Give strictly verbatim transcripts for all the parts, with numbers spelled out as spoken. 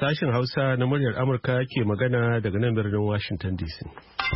Sashen Hausa na muryar Amurka ke magana daga nan birnin Washington D C.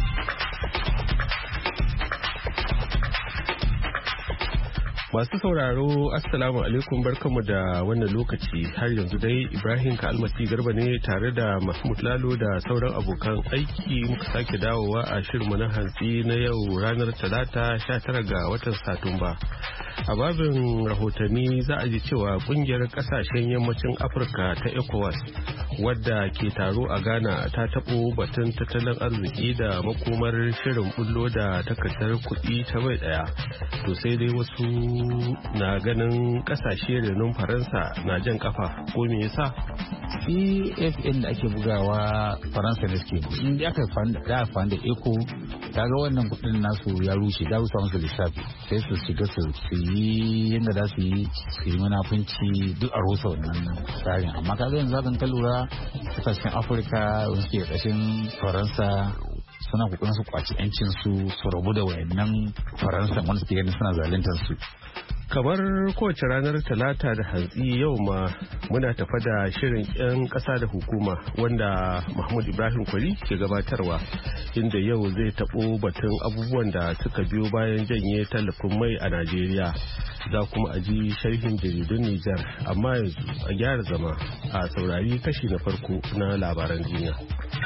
Masu sauraro, Assalamu alaikum, barkanmu da wannan lokaci. Har yanzu dai Ibrahim Kalmasi Garba ne tare da Mahmud Lalo da sauran abokan aiki muka sake dawowa a shirinmu na hantsi na yau ranar Talata sha tara ga watan Satumba. A babin rahotanni za a ji cewa kungiyar kasashen yammacin Afirka ta ECOWAS wadda ke taro a Ghana ta taɓo batun tattalin arziki da makomar shirin bullo da takardar kuɗi ta bai ɗaya. To sai dai wasu na ganin kasashe renon Faransa na jan kafa, ko me yasa? C F N da ake bugawa Faransa da suke in da aka da fanda eco kaga wannan kudin nasu ya rushe da rusa musu lissafi sai su shiga su yi yanda za su yi su yi munafunci duk a rusa wannan tsarin. Amma kaga yanzu zan ka lura kasashen Afirka wanda suke kashin Faransa suna kokarin su kwaci yancin su su rabu da wayannan Faransa wanda suke ganin suna zaluntar su. Kamar kowace ranar Talata da hantsi yau ma muna tafa da shirin 'yan ƙasa da hukuma wanda Mahmud Ibrahim Kwari ke gabatarwa, inda yau zai taɓo batun abubuwan da suka biyo bayan janye tallafin mai a Najeriya. Za kuma a ji sharhin jaridun Nijar, amma yanzu a gyara zama a saurari kashi na farko na labaran duniya.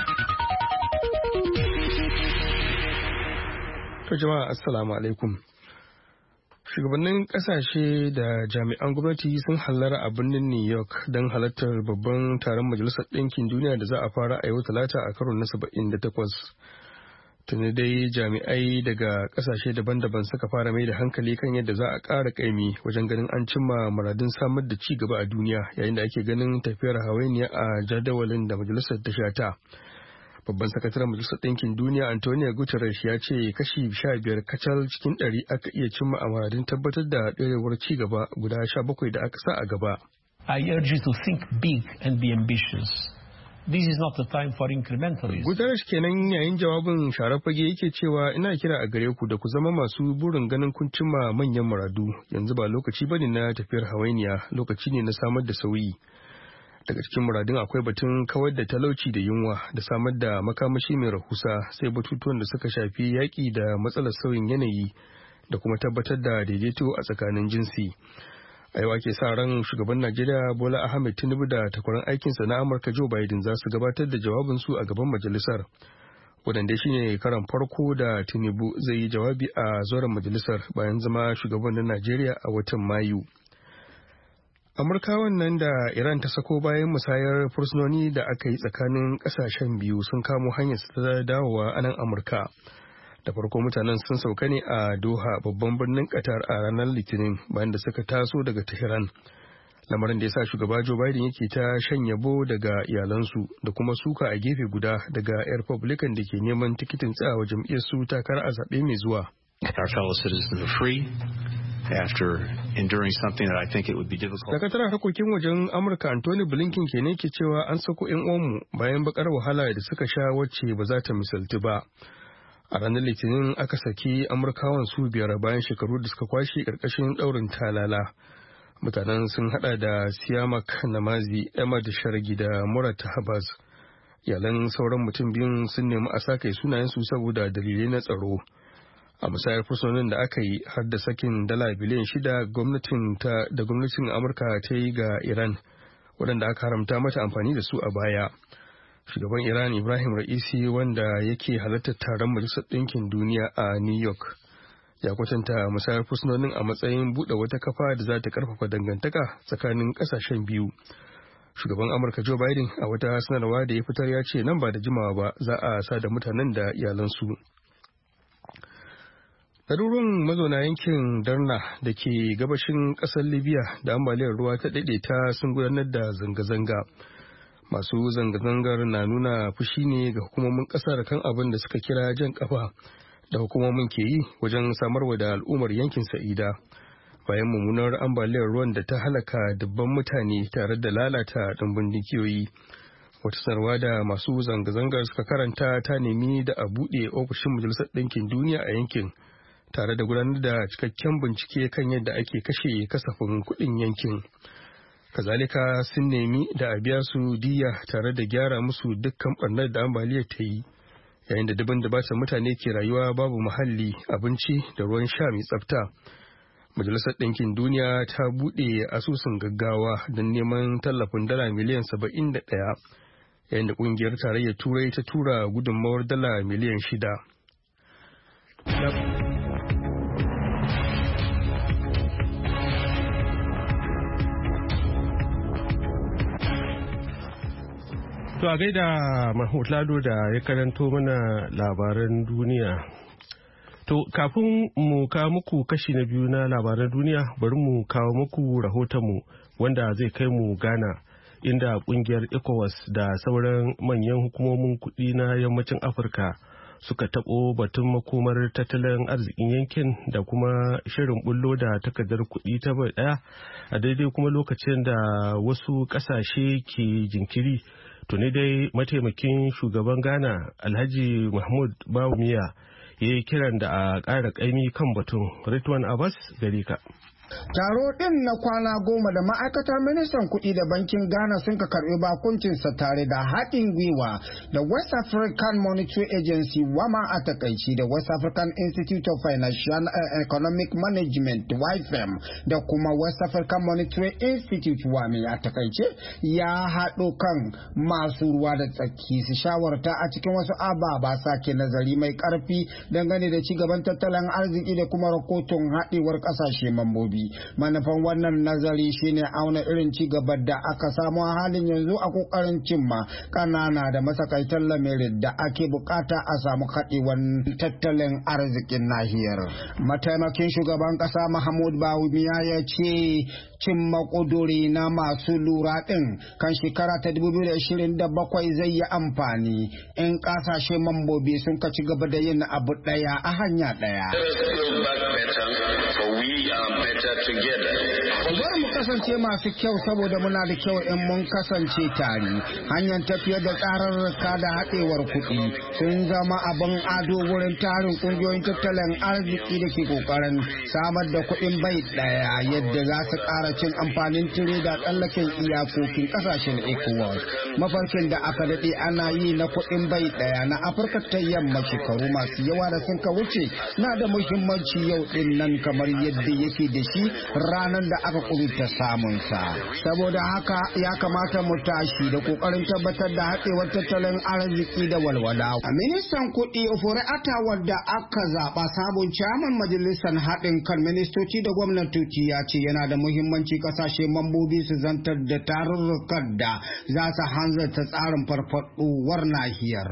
To jama'a assalamu alaikum. Shugabannin kasashe da jami'an gwamnati sun hallara a birnin New York don halartar babban taron Majalisar Ɗinkin Duniya da za a fara a yau Talata a karo na saba'in da takwas. Tuni dai jami'ai daga kasashe daban-daban suka fara mai da hankali kan yadda za a ƙara ƙaimi wajen ganin an cimma muradun samar da ci gaba a duniya, yayin da ake ganin tafiyar hawainiya a jadawalin da majalisar ta shata. Babban sakataren Majalisar Ɗinkin Duniya Antonio Guterres ya ce kashi sha biyar kacal cikin ɗari aka iya cimma a muradun tabbatar da ɗorewar ci gaba guda sha bakwai da aka sa a gaba. I urge you to think big and be ambitious. This is not the time for incrementalism. Guterres kenan yayin jawabin sharar fage yake cewa ina kira a gare ku da ku zama masu burin ganin kun cimma manyan muradu. Yanzu ba lokaci bane na tafiyar hawainiya, lokaci ne na samar da sauyi. Daga cikin muradun akwai batun kawar da talauci da yunwa da samar da makamashi mai rahusa, sai batutuwan da suka shafi yaƙi da matsalar sauyin yanayi da kuma tabbatar da daidaito a tsakanin jinsi. A yau ake sa ran shugaban Najeriya Bola Ahmed Tinubu da takwaran aikinsa na Amurka Joe Biden za su gabatar da jawabinsu a gaban majalisar. Wadanda shi ne karan farko da Tinubu zai yi jawabi a zauren majalisar bayan zama shugaban na Najeriya a watan Mayu. Amurkawan nan da Iran ta sako bayan musayar fursunoni da aka yi tsakanin kasashen biyu sun kamo hanyar ta dawowa a nan Amurka. Da farko mutanen sun sauka ne a Doha, babban birnin Qatar, a ranar Litinin bayan da suka taso daga Tehran. Lamarin da ya sa shugaba Joe Biden yake ta shan yabo daga iyalansu da kuma suka a gefe guda daga 'yan Republican da ke neman tikitin tsayawa jam'iyyar su takara a zaɓe mai zuwa. Our fellow citizens are free. After enduring something that I think it would be difficult. Sakataren harkokin wajen Amurka Anthony Blinken kenan ke cewa an sako 'yan uwanmu bayan bakar wahala da suka sha wacce ba za ta misaltu ba. A ranar Litinin aka saki Amurkawan su biyar bayan shekaru da suka kwashe karkashin daurin talala. Mutanen sun hada da Siamak Namazi, Ahmad Shargi da Murat Habaz. Iyalan sauran mutum biyun sun nemi a sake sunayensu saboda dalilai na tsaro. A musayar fursunonin da aka yi har da sakin dala biliyan shida gwamnatin ta da gwamnatin Amurka ta yi ga Iran, waɗanda aka haramta mata amfani da su a baya. Shugaban Iran Ibrahim Ra'isi, wanda yake halartar taron Majalisar Ɗinkin Duniya a New York, ya kwatanta musayar fursunonin a matsayin buɗe wata kafa da za ta ƙarfafa dangantaka tsakanin ƙasashen biyu. Shugaban Amurka Joe Biden a wata sanarwa da ya fitar ya ce nan ba da jimawa ba za a sa da mutanen da iyalansu. Ɗaruruwan mazauna yankin Darna da ke gabashin ƙasar Libya da ambaliyar ruwa ta daidaita sun gudanar da zanga-zanga. Masu zanga-zangar na nuna fushi ne ga hukumomin ƙasar kan abin da suka kira jan ƙafa da hukumomin ke yi wajen samarwa da al'ummar yankin Sa'ida. Bayan mummunar ambaliyar ruwan da ta halaka dubban mutane tare da lalata ɗumbin dukiyoyi. Wata sanarwa da masu zanga-zangar suka karanta ta nemi da a buɗe ofishin Majalisar Ɗinkin Duniya a yankin, tare da gudanar da cikakken bincike kan yadda ake kashe kasafin kuɗin yankin. Kazalika sun nemi da a biya su diya tare da gyara musu dukkan ɓarnar da ambaliyar ta yi, yayin da dubin da bata mutane ke rayuwa babu muhalli, abinci da ruwan sha mai tsafta. Majalisar Ɗinkin Duniya ta buɗe asusun gaggawa don neman tallafin dala miliyan saba'in da ɗaya, yayin da ƙungiyar tarayyar Turai ta tura gudunmawar dala miliyan shida. To a gaida Mahmud Lado da ya karanto mana labaran duniya. To kafin mu kawo muku kashi na biyu na labaran duniya, bari mu kawo muku rahotonmu wanda zai kai mu Ghana, inda kungiyar ECOWAS da sauran manyan hukumomin kuɗi na yammacin Afirka suka taɓo batun makomar tattalin arzikin yankin da kuma shirin bullo da takardar kuɗi ta bai ɗaya a daidai kuma lokacin da wasu ƙasashe ke jinkiri. Tuni dai mataimakin shugaban Ghana Alhaji Mahmud Bawumia ya yi kiran da a ƙara ƙaimi kan batun. Ritwan Abbas gare ka. Taro ɗin na kwana goma da ma'aikatar ministan kuɗi da bankin Ghana sun ka karɓi bakuncinsa tare da haɗin gwiwa da West African Monetary Agency WAMA a takaici da West African Institute of Financial and Economic Management W I F E M da kuma West African Monetary Institute WAMI a takaice ya haɗo kan masu ruwa da tsaki su shawarta a cikin wasu ababa sake nazari mai ƙarfi dangane da cigaban tattalin arziki da kuma rahoton haɗewar ƙasashe mambobi. Manufan wannan nazari shine auna irin ci gaba da aka samu a halin yanzu a kokarin cimma kanana da masakaitan lamirin da ake bukata a samu haɗewan tattalin arzikin nahiyar. Mataimakin shugaban ƙasa Mahmud Bawumia ya ce cimma ƙuduri na masu lura ɗin kan shekara ta dubu biyu da ashirin da bakwai zai yi amfani in ƙasashe mambobi sun ka ci gaba da yin abu ɗaya a hanya ɗaya. Bari mu kasance masu kyau saboda muna da kyau in mun kasance tare. Hanyar tafiyar da tsararraka da haɗewar kuɗi sun zama abin ado wurin tarin ƙungiyoyin tattalin arziki da ke ƙoƙarin samar da kuɗin bai ɗaya yadda za su ƙara cin amfanin tire da tsallaken iyakokin ƙasashen ECOWAS. Mafarkin da aka daɗe ana yi na kuɗin bai ɗaya na Afirka ta yamma shekaru masu yawa da sun ka wuce na da muhimmanci yau ɗin nan kamar yadda yake da shi ranar da aka kuruta samunsa. Saboda haka ya kamata mu tashi da kokarin tabbatar da haɗewar tattalin arziki da walwala. A ministan kuɗi Ofori Atta wadda aka zaɓa sabon caman majalisar haɗin kan ministoci da gwamnatoci ya ce yana da muhimmanci ƙasashe mambobi su zantar da tarurrukan da za su hanzarta tsarin farfaɗowar nahiyar.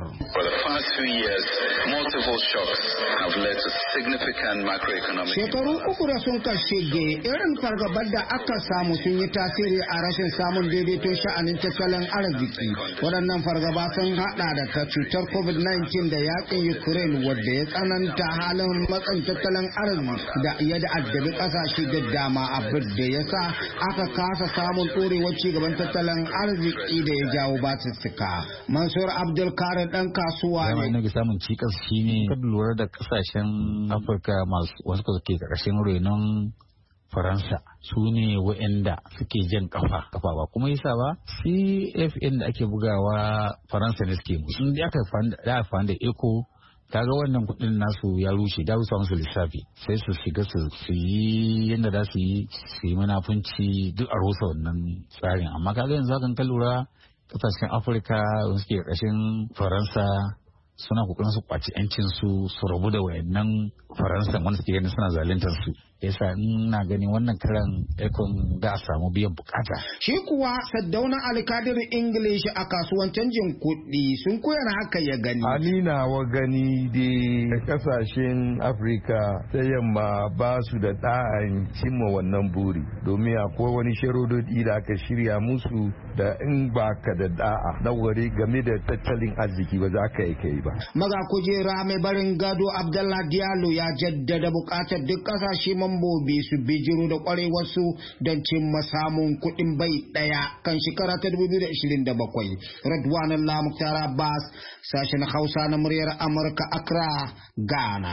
Shekaru uku da sun shige irin fargabar da aka samu sun yi tasiri a rashin samun daidaiton sha'anin tattalin arziki. Waɗannan fargaba sun haɗa da ta cutar covid nineteen da yakin Ukraine wadda ya tsananta halin matsin tattalin arziki da ya da addabi ƙasashe da dama abin da ya sa aka kasa samun ɗorewar cigaban tattalin arziki da ya jawo basussuka. Mansur Abdul Karim ɗan kasuwa ne. Dama samun cikas shine kada lura da ƙasashen Afirka masu wasu ke ƙarƙashin renon Faransa su ne wa'anda suke jan kafa kafa ba kuma yasa ba C F N da ake bugawa Faransa ne suke musu da aka da fanda eco kaga wannan kudin nasu ya rushe da su musu lissafi sai su shiga su yi yanda za su yi su yi munafunci duk a rusa wannan tsarin amma kaga yanzu hakan ka lura kasashen Afirka wanda suke ƙarshen Faransa suna kokarin su kwaci yancin su su rabu da wayannan Faransa wanda suke ganin suna zaluntar su yasa ina ganin wannan karan ekon da a samu biyan bukata. Shi kuwa Saddauna Alkadir English a kasuwan canjin kuɗi sun koyar haka ya gani. Ani nawa gani da kasashen Afirka ta yamma ba su da ɗa'an cimma wannan buri domin akwai wani sharododi da aka shirya musu da in ba ka da da'a na wuri game da tattalin arziki ba za ka yi kai ba. Maga kujera mai barin gado Abdallah Diallo ya jaddada bukatar duk kasashe mambobi su bijiro da kwarewarsu don cimma samun kuɗin bai ɗaya kan shekara ta dubu biyu da ashirin da bakwai. Radwan Allah Muktar Abbas, sashen Hausa na muryar Amurka, Accra, Ghana.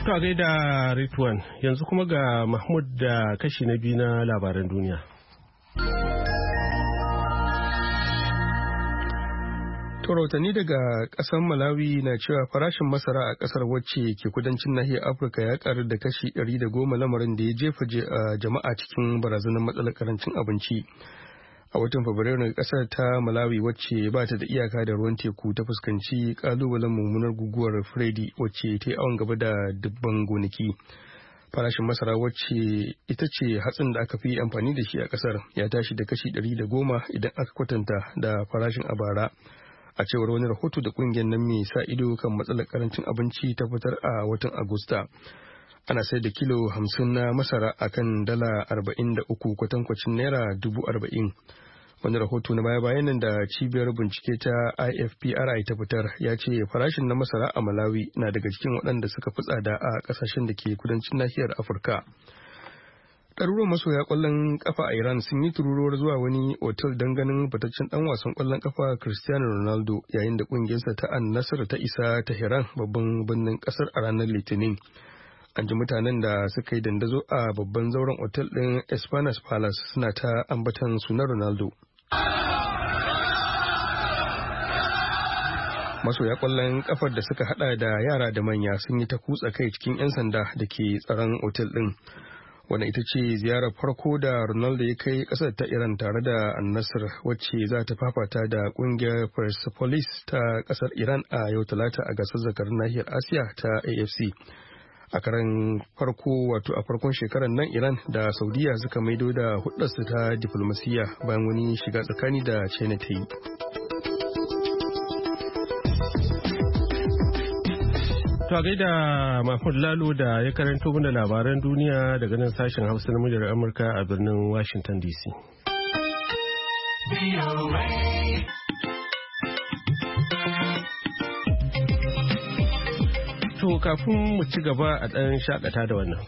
To a gaida Ritwan, yanzu kuma ga Mahmud da kashi na biyu na labaran duniya. rahotanni daga ƙasar Malawi na cewa farashin masara a ƙasar wacce ke kudancin nahiyar Afirka ya ƙaru da kashi ɗari da goma, lamarin da ya jefa jama'a cikin barazanar matsalar karancin abinci. A watan Fabrairu ƙasar ta Malawi wacce ba ta da iyaka da ruwan teku ta fuskanci ƙalubalen mummunar guguwar Freddy wacce ta yi awon gaba da dubban gonaki. Farashin masara wacce ita ce hatsin da aka fi amfani da shi a ƙasar ya tashi da kashi ɗari da goma idan aka kwatanta da farashin a bara. A cewar wani rahoto da kungiyar nan mai sa ido kan matsalar karancin abinci ta fitar a watan Agusta. Ana sai da kilo hamsin na masara a kan dala arba'in da uku kwatankwacin naira dubu arba'in. Wani rahoto na baya-bayan nan da cibiyar bincike ta I F P R I ta fitar ya ce farashin na masara a Malawi na daga cikin waɗanda suka fi tsada a ƙasashen da ke kudancin nahiyar Afirka. Ɗaruruwan masoya ƙwallon ƙafa a Iran sun yi tururuwar zuwa wani otal don ganin fitaccen ɗan wasan ƙwallon ƙafa Cristiano Ronaldo yayin da ƙungiyarsa ta An-Nassr ta isa Tehran babban birnin ƙasar a ranar Litinin. An ji mutanen da suka yi dandazo a babban zauren otal ɗin Espanas Palace suna ta ambatan sunan Ronaldo. Masoya ƙwallon ƙafar da suka haɗa da yara da manya sun yi ta kutsa kai cikin 'yan sanda da ke tsaron otal ɗin. Wannan ita ce ziyarar farko da Ronaldo ya kai kasar ta Iran tare da An-Nassr wacce za ta fafata da kungiyar Persepolis ta kasar Iran a yau Talata a gasar zakarin nahiyar Asiya ta A F C. A karan farko wato a farkon shekarar nan Iran da Saudiya suka maido da hudarsu ta diflomasiyya bayan wani shiga tsakani da China ta yi. To gaida Mahmud Lalo da ya karanto mana labaran duniya daga nan sashen Hausa na muryar Amurka a birnin Washington D C. To kafin mu ci gaba a ɗan shakata da wannan.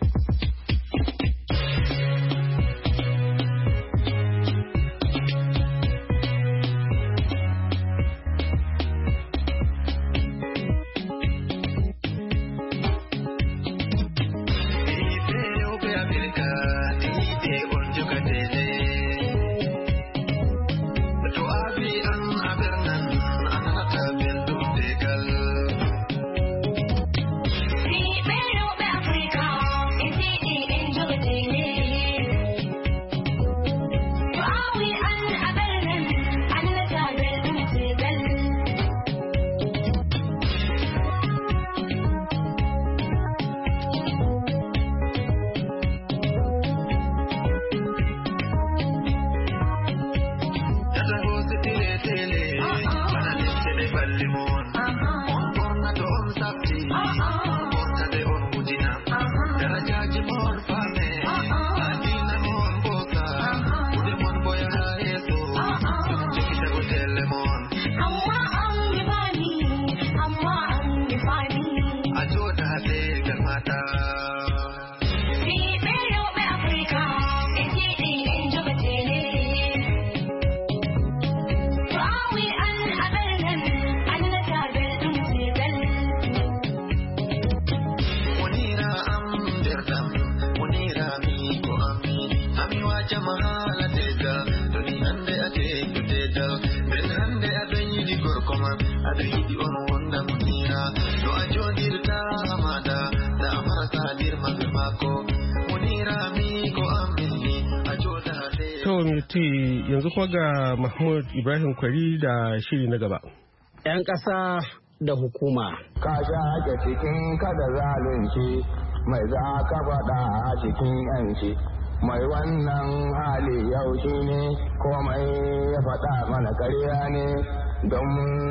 Yanzu kuma ga Mahmud Ibrahim Kwari da shiri na gaba. 'Yan ƙasa da hukuma. Ka shaƙe cikin kada zalunci mai za ka faɗa a cikin 'yanci. Mai wannan hali yau shi ne komai ya faɗa mana karya ne don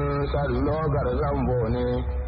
sallogar zambo ne.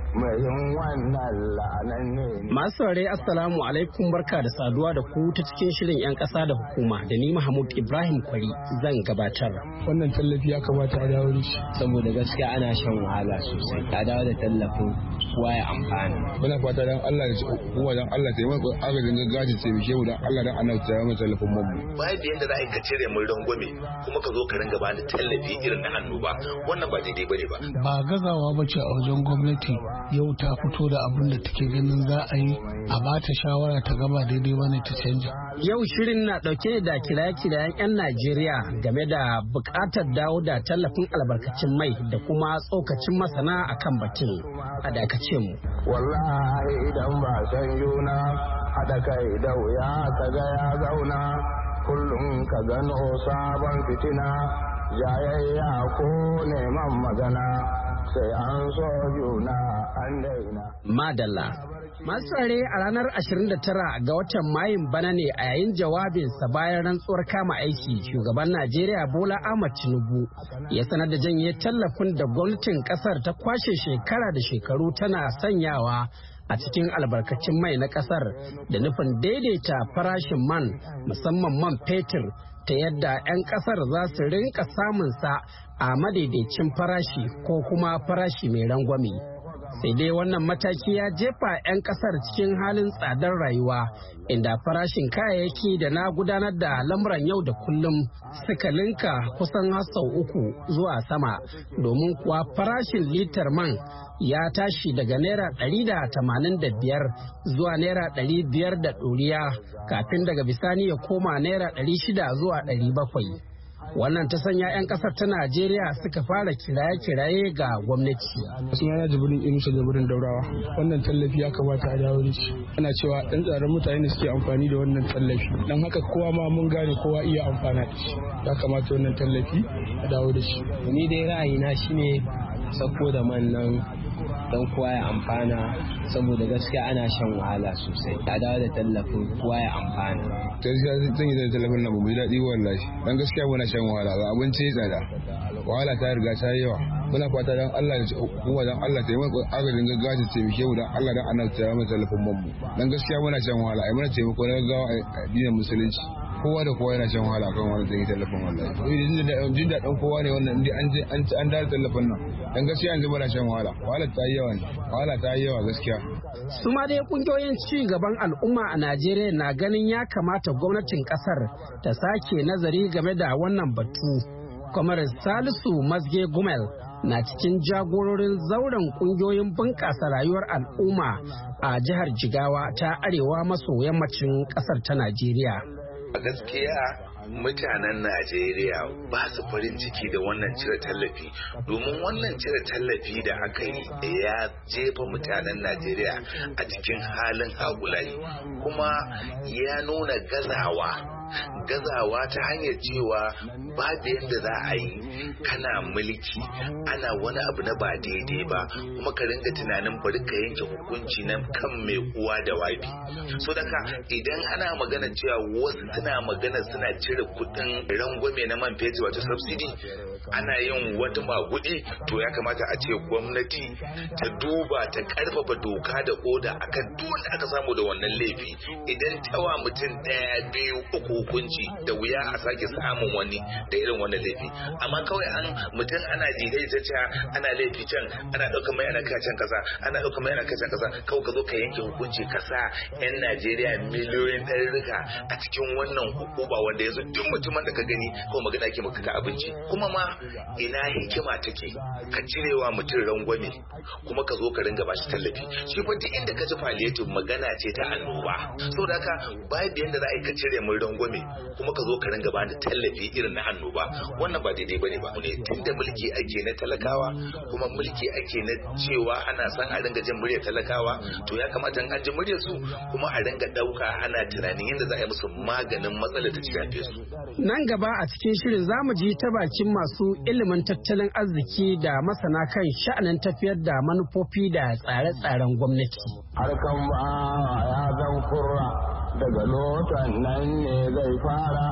Masu saurare Assalamu alaikum, barka da saduwa da ku ta cikin shirin 'yan ƙasa da hukuma da ni Mahmud Ibrahim Kwari zan gabatar. Wannan tallafi ya kamata a dawo da shi saboda gaskiya ana shan wahala sosai. A dawo da tallafin kowa ya amfana. Muna fata dan Allah da hukuma dan Allah ta yi mana agajin gaggawa ta taimake mu dan Allah dan ana ta yi tallafin mu. Bayan da yanda za a cire mu rangwame kuma ka zo ka ringa ba da tallafi irin na hannu ba, wannan ba daidai bane ba. Ba gazawa bace a wajen gwamnati yau ta fito da abin da take ganin za a yi a bata shawara ta gaba daidai bane ta canja. Yau shirin na dauke da kiraye-kirayen 'yan Najeriya game da bukatar dawo da tallafin albarkacin mai da kuma tsokacin masana akan batun. A dakace mu. Wallahi idan ba san yuna haɗa kai da wuya ka ga ya zauna kullum ka gano sabon fitina jayayya ko neman magana sai an so juna an daina. Madalla. Masu tsare a ranar ashirin da tara ga watan Mayun bana ne a yayin jawabinsa bayan rantsuwar kama aiki shugaban Najeriya Bola Ahmed Tinubu ya sanar da janye tallafin da gwamnatin kasar ta kwashe shekara da shekaru tana sanyawa a cikin albarkacin mai na kasar da nufin daidaita farashin man musamman man fetur ta yadda 'yan kasar za su rinka samunsa a madaidaicin farashi ko kuma farashi mai rangwame. Sai dai wannan mataki ya jefa 'yan kasar cikin halin tsadar rayuwa inda farashin kayayyaki da na gudanar da lamuran yau da kullum suka linka kusan sau uku zuwa sama domin kuwa farashin litar man ya tashi daga naira ɗari da tamanin da biyar zuwa naira ɗari biyar da ɗoriya kafin daga bisani ya koma naira ɗari shida zuwa ɗari bakwai. Wannan ta sanya 'yan kasar ta Najeriya suka fara kiraye-kiraye ga gwamnati. Sunana Jibrin Inusa Jibrin Daurawa. Wannan tallafi ya kamata a dawo da shi. Ana cewa ɗan tsaron mutane ne suke amfani da wannan tallafi. Don haka kowa ma mun gane kowa iya amfana da shi. Ya kamata wannan tallafi a dawo da shi. Ni dai ra'ayina shine sako da man nan don kowa ya amfana saboda gaskiya ana shan wahala sosai. A dawo da tallafin kowa ya amfana. Gaskiya zan yi da tallafin nan bai daɗi wallahi. Dan gaskiya muna shan wahala ga abinci tsada. Wahala ta riga ta yi yawa. Muna fata dan Allah ya kuma dan Allah ta yi mana agajin gaggawa ta taimake mu dan Allah dan annabi ta yi mana tallafin mu. Dan gaskiya muna shan wahala. Ai mana taimako na gaggawa a addinin musulunci. Kowa da kowa yana shan wahala kan wani zai tallafin wallahi. Jin daɗin kowa ne wannan inda an an dare tallafin nan. Dan gaskiya yanzu bana shan wahala. Wahala ta yi yawa ne. Wahala ta yi yawa gaskiya. Su ma dai kungiyoyin ci gaban al'umma a Najeriya na ganin ya kamata gwamnatin kasar ta sake nazari game da wannan batu. Kamar Salisu Masge Gumel na cikin jagororin zauren kungiyoyin bunƙasa rayuwar al'umma a jihar Jigawa ta arewa maso yammacin kasar ta Najeriya. A gaskiya mutanen Najeriya ba su farin ciki da wannan cire tallafi domin wannan cire tallafi da aka yi ya jefa mutanen Najeriya a cikin halin haƙulai kuma ya nuna gazawa gazawa ta hanyar cewa babu yadda za a yi kana mulki ana wani abu na ba daidai ba kuma ka ringa tunanin bari ka yanke hukunci na kan mai uwa da wabi so daga idan ana magana cewa wasu suna magana suna cire kudin rangwame na man fetur wato subsidy ana yin wata magudi to ya kamata a ce gwamnati ta duba ta karfafa doka da oda akan duk wanda aka samu da wannan laifi idan tawa mutum daya biyu uku hukunci da wuya a sake samun wani da irin wannan laifi amma kawai an mutum ana jidai ta ce ana laifi can ana ɗaukar mai ana kacin kasa ana ɗaukar mai ana kacin kasa kawai ka zo ka yanke hukunci kasa yan Najeriya miliyoyin ɗarurruka a cikin wannan hukuma wanda yanzu duk mutumin da ka gani ko magana ke maka ka abinci kuma ma ina hikima take ka cirewa mutum rangwame kuma ka zo ka ringa bashi tallafi shi fa duk inda ka ji palliative magana ce ta annoba saboda haka babu yanda za a yi ka cire mun rangwame kuma ka zo ka ringa bani tallafi irin na annoba wannan ba daidai bane ba ne tunda mulki ake na talakawa kuma mulki ake na cewa ana san a ringa jin muryar talakawa to ya kamata an ji muryar su kuma a ringa dauka ana tunanin yadda za a yi musu maganin matsalar ta shafe su nan gaba a cikin shirin zamu ji ta bakin masu ilimin tattalin arziki da masana kan sha'anin tafiyar da manufofi da tsare-tsaren gwamnati harkan ba ya zan kurra daga lotan nan ne zai fara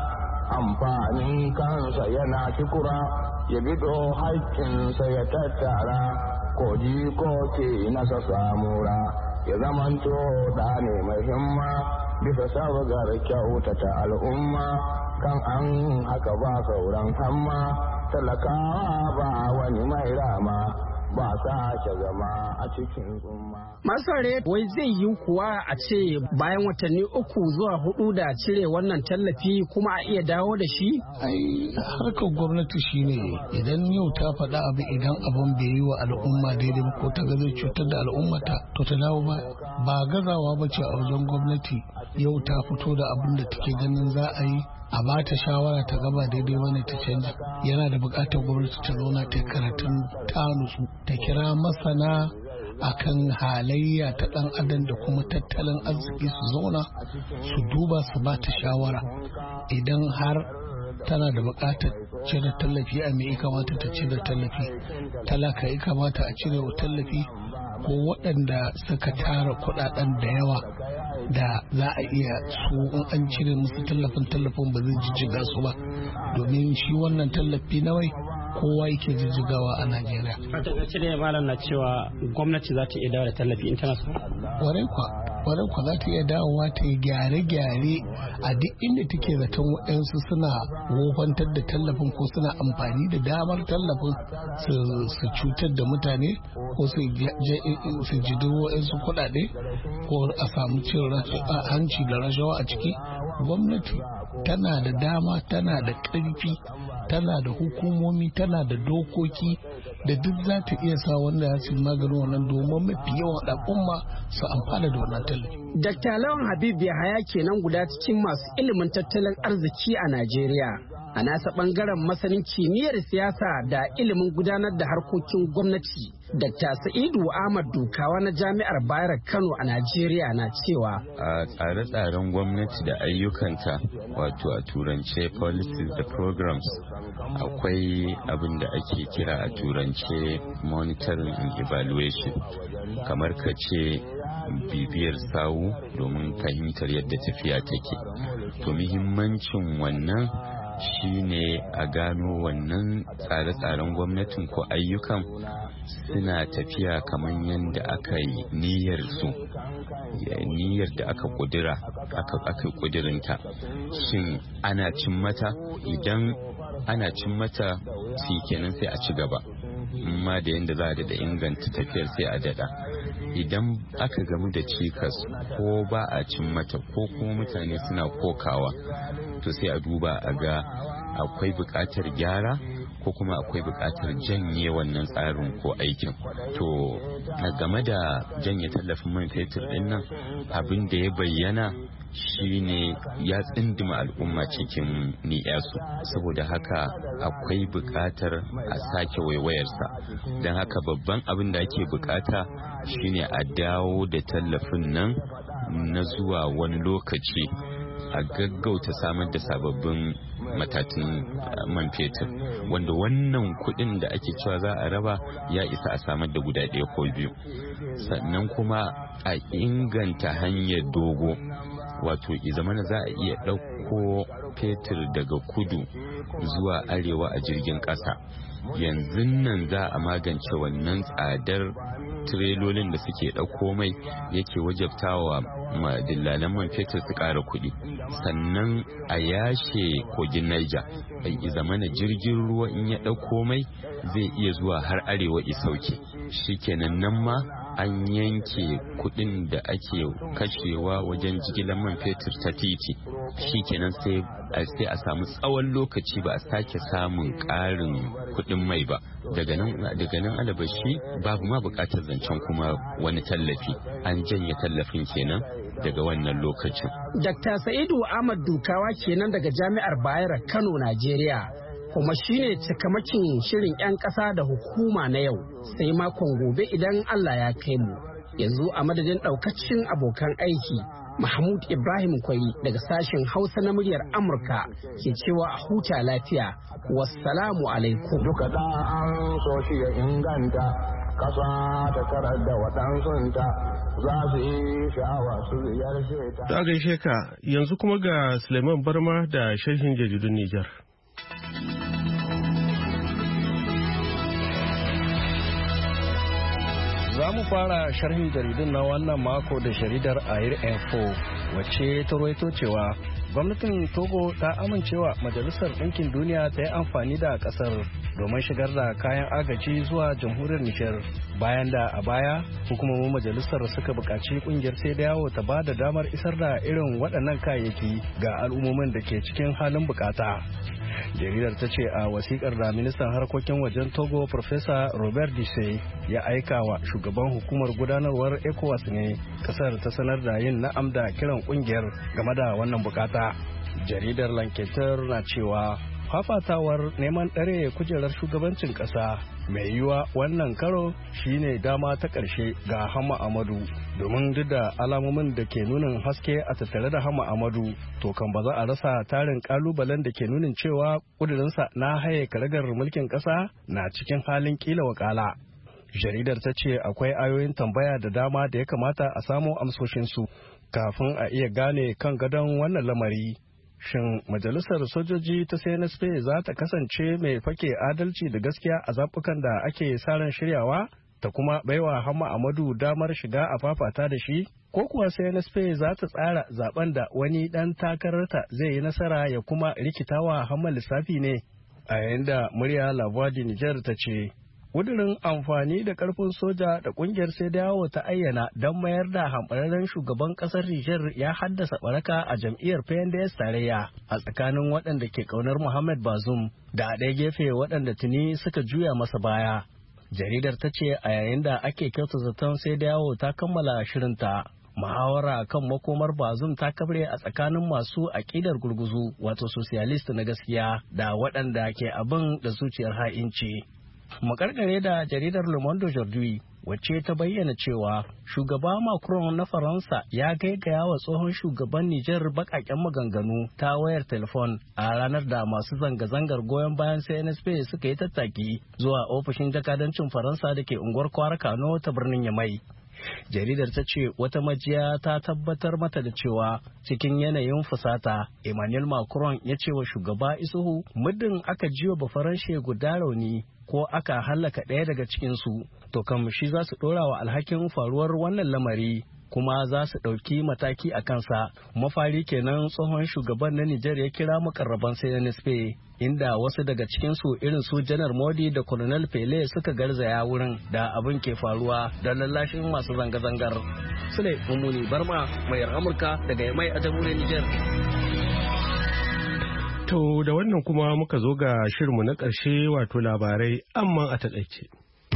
amfanin kansa yana kikura ya bido haƙƙinsa ya tattara koji ko ke nasa samura ya zamanto da ne mai himma bisa sabgar kyautata al'umma kan an haka ba sauran hamma talakawa ba wani mai rama ba sake zama a cikin tsumma. Masu wai zai yi kuwa a ce bayan watanni uku zuwa hudu da cire wannan tallafi kuma a iya dawo da shi? Ai harkar gwamnati shine idan yau ta faɗa abu idan abin bai yi wa al'umma daidai ba ko ta ga zai cutar da al'ummata to ta dawo ba ba gazawa ba ce a wajen gwamnati yau ta fito da abin da take ganin za a yi a ba ta shawara ta gaba daidai wani ta canja yana da bukatar gwamnati ta zauna ta karatun ta nutsu ta kira masana akan halayya ta dan adam da kuma tattalin arziki su zauna su duba su ba ta shawara idan har tana da bukatar cire tallafi a me ya kamata ta cire tallafi talaka ya kamata a cire wa tallafi ko waɗanda suka tara kuɗaɗen da yawa da za a iya su in an cire musu tallafin tallafin ba zai jijjiga su ba domin shi wannan tallafi na wai kowa yake jijjigawa a Najeriya. A takaice da malam na cewa gwamnati za ta iya dawo da tallafi in tana so? Kwarai kwa, kwarai kwa za ta iya dawowa ta yi gyare-gyare a duk inda take zaton waɗansu suna wofantar da tallafin ko suna amfani da damar tallafin su cutar da mutane ko su jido waɗansu kuɗaɗe ko a samu cin hanci da rashawa a ciki. Gwamnati tana da dama, tana da ƙarfi, tana da hukumomi, tana da dokoki da duk za ta iya sa wanda ya ci maganin wannan domin mafi yawan al'umma su amfana da wannan tallafi. Dakta Lawan Habib Yahaya kenan guda cikin masu ilimin tattalin arziki a Najeriya. A nasa bangaren masanin kimiyyar siyasa da ilimin gudanar da harkokin gwamnati, Dakta Sa'idu Ahmad Dukawa na Jami'ar Bayero Kano a Najeriya na cewa a tsare-tsaren gwamnati da ayyukanta wato a turance policies da programs akwai abin da ake kira a turance monitoring and evaluation kamar ka ce bibiyar sawu domin fahimtar yadda tafiya take to muhimmancin wannan shine a gano wannan tsare-tsaren gwamnatin ko ayyukan suna tafiya kamar yadda aka yi niyyar su niyyar da aka kudura aka aka kudirinta shin ana cin mata idan ana cin mata shi kenan sai a ci gaba amma da yadda za a da inganta tafiyar sai a dada idan aka gamu da cikas ko ba a cin mata ko kuma mutane suna kokawa to sai a duba a ga akwai buƙatar gyara ko kuma akwai buƙatar janye wannan tsarin ko aikin to game da janye tallafin man fetur din nan abin da ya bayyana shine ya tsindima al'umma cikin ni'yasu saboda haka akwai buƙatar a sake waiwayarsa don haka babban abin da ake buƙata shine a dawo da tallafin nan na zuwa wani lokaci a gaggauta samar da sababbin matatun man fetur wanda wannan kudin da ake cewa za a raba ya isa a samar da guda ɗaya ko biyu sannan kuma a inganta hanyar dogo wato izamana za a iya ɗauko fetur daga kudu zuwa arewa a jirgin ƙasa yanzu nan za a magance wannan tsadar tirelolin da suke ɗauko mai yake wajabtawa dillalan man fetur su ƙara kuɗi sannan a yashe kogin Niger bai zamana jirgin ruwa in ya ɗauko mai zai iya zuwa har arewa isauke shikenan nan ma an yanke kuɗin da ake kashewa wajen jigilar man fetur ta titi shikenan sai sai a samu tsawon lokaci ba a sake samun ƙarin kuɗin mai ba daga nan daga nan alabashi babu ma buƙatar zancen kuma wani tallafi an janye tallafin kenan daga wannan lokacin. Dakta Sa'idu Ahmad Dukawa kenan daga Jami'ar Bayero Kano, Najeriya. Kuma shine cikamakin shirin 'yan ƙasa da hukuma na yau sai makon gobe idan Allah ya kai mu. Yanzu a madadin ɗaukacin abokan aiki Mahmud Ibrahim Kwari daga sashen Hausa na muryar Amurka ke cewa a huta lafiya. Wassalamu alaikum. Duka da an so shi ya inganta kasa ta tarar da waɗansunta za su yi sha'awa su ziyarce ta. Ta gaishe ka yanzu kuma ga Suleiman Barma da sharhin jaridun Nijar. Za mu fara sharhin jaridun na wannan mako da jaridar Air Info wacce ta rawaito cewa gwamnatin Togo ta amincewa Majalisar Ɗinkin Duniya ta yi amfani da ƙasar domin shigar da kayan agaji zuwa jamhuriyar Nijar bayan da a baya hukumomin majalisar suka buƙaci ƙungiyar sai da yawo ta ba da damar isar da irin waɗannan kayayyaki ga al'ummomin da ke cikin halin bukata. Jaridar ta ce a wasikar da ministan harkokin wajen Togo Profesa Robert Disse ya aika wa shugaban hukumar gudanarwar ECOWAS ne kasar ta sanar da yin na'am da kiran kungiyar game da wannan bukata. Jaridar Lanketer na cewa fafatawar neman ɗare kujerar shugabancin ƙasa mai yiwuwa wannan karo shine dama ta ƙarshe ga Hama Amadu domin duk da alamomin da ke nunin haske a tattare da Hama Amadu to kan ba za a rasa tarin kalubalen da ke nunin cewa ƙudurinsa na haye karagar mulkin ƙasa na cikin halin kila wakala. Jaridar ta ce akwai ayoyin tambaya da dama da ya kamata a samo amsoshinsu kafin a iya gane kan gadon wannan lamari. Shin majalisar sojoji ta C N S P za ta kasance mai fake adalci da gaskiya a zaɓukan da ake sa ran shiryawa ta kuma baiwa Hamma Amadu damar shiga a fafata da shi? Ko kuwa C N S P za ta tsara zaben da wani ɗan takararta zai yi nasara ya kuma rikitawa Hamma lissafi ne? A yayin da murya La Voix du Niger ta ce, ƙudurin amfani da ƙarfin soja da ƙungiyar sai dawo ta ayyana don mayar da hamɓararren shugaban ƙasar Nijar ya haddasa ɓaraka a jam'iyyar P N D S tarayya a tsakanin waɗanda ke ƙaunar Muhammad Bazoum da a ɗaya gefe waɗanda tuni suka juya masa baya. Jaridar ta ce a yayin da ake kyauta zaton sai dawo ta kammala shirinta. Muhawara kan makomar Bazoum ta kabre a tsakanin masu aƙidar gurguzu wato socialist na gaskiya da waɗanda ke abin da zuciyar ha'inci. Makarkare da jaridar Le Monde Aujourd'hui wacce ta bayyana cewa shugaba Macron na Faransa ya gaigaya wa tsohon shugaban Nijar bakaken maganganu ta wayar telefon a ranar da masu zanga-zangar goyon bayan C N S P suka yi tattaki zuwa ofishin jakadancin Faransa da ke unguwar Kwara Kano ta birnin Yamai. Jaridar ta ce wata majiya ta tabbatar mata da cewa cikin yanayin fusata Emmanuel Macron ya ce wa shugaba Isuhu muddin aka jiwa bafaranshe guda rauni ko aka hallaka ɗaya daga cikinsu to kam shi za su ɗora wa alhakin faruwar wannan lamari kuma za su ɗauki mataki a kansa. Mafari kenan tsohon shugaban na Nijar ya kira mukarraban C N S P inda wasu daga cikinsu irin su Janar Modi da Colonel Pele suka garzaya wurin da abin ke faruwa da lallashin masu zanga-zangar. Sule Mummuni Barma, mayar Amurka daga Yamai a jamhuriyar Nijar. To da wannan kuma muka zo ga shirinmu na ƙarshe wato labarai amma a taƙaice.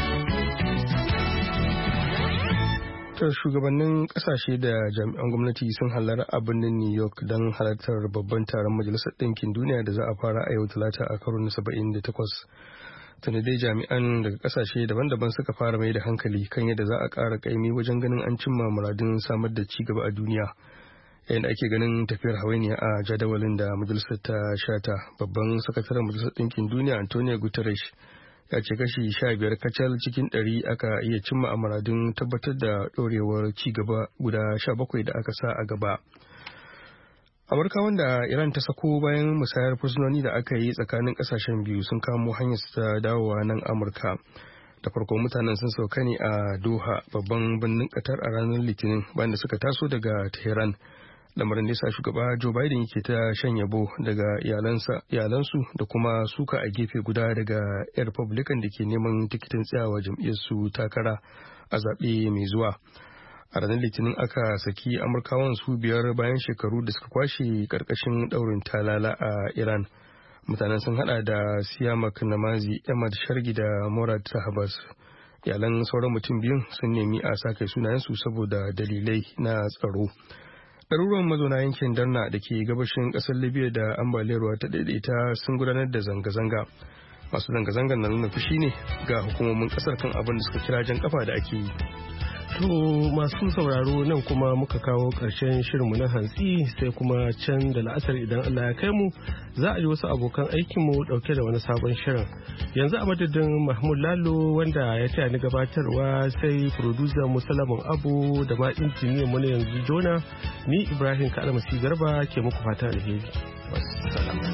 ta shugabannin kasashe da jami'an gwamnati sun halara a birnin New York don halartar babban taron Majalisar Ɗinkin Duniya da za a fara a yau Talata a karo na saba'in da takwas. Tuni dai jami'an daga kasashe daban-daban suka fara mai da hankali kan yadda za a ƙara ƙaimi wajen ganin an cimma muradun samar da ci gaba a duniya. Yayin da ake ganin tafiyar hawainiya a jadawalin da majalisar ta shata, babban sakataren Majalisar Ɗinkin Duniya Antonio Guterres ya ce kashi sha biyar kacal cikin ɗari aka iya cimma a muradun tabbatar da ɗorewar ci gaba guda sha bakwai da aka sa a gaba. Amurka wanda Iran ta sako bayan musayar fursunoni da aka yi tsakanin ƙasashen biyu sun kamo hanyar ta dawowa nan Amurka. Da farko mutanen sun sauka ne a Doha, babban birnin Qatar, a ranar Litinin bayan da suka taso daga Tehran. Lamarin da ya sa shugaba Joe Biden yake ta shan yabo daga iyalansu da kuma suka a gefe guda daga 'yan Republican da ke neman tikitin tsayawa jam'iyyarsu takara a zaɓe mai zuwa. A ranar Litinin aka saki Amurkawan su biyar bayan shekaru da suka kwashe ƙarƙashin ɗaurin talala a Iran. Mutanen sun hada da Siyamak Namazi, Ahmad Shargi da Murad Sahabas. Iyalan sauran mutum biyun sun nemi a sake sunayensu saboda dalilai na tsaro. Ɗaruruwan mazauna yankin Darna da ke gabashin ƙasar Libya da ambaliyar ruwa ta daidaita sun gudanar da zanga-zanga. Masu zanga-zangar na nuna fushi ne ga hukumomin ƙasar kan abin da suka kira jan kafa da ake yi. To masu sauraro nan kuma muka kawo ƙarshen shirinmu na hantsi, sai kuma can da la'asar idan Allah ya kai mu za a ji wasu abokan aikinmu ɗauke da wani sabon shirin. Yanzu a madadin Mahmud Lalo wanda ya taya ni gabatarwa, sai producer Musalamun Abu da ma injiniyan mu na yanzu Jona, ni Ibrahim Kalmasi Garba ke muku fata alheri. Wassalam.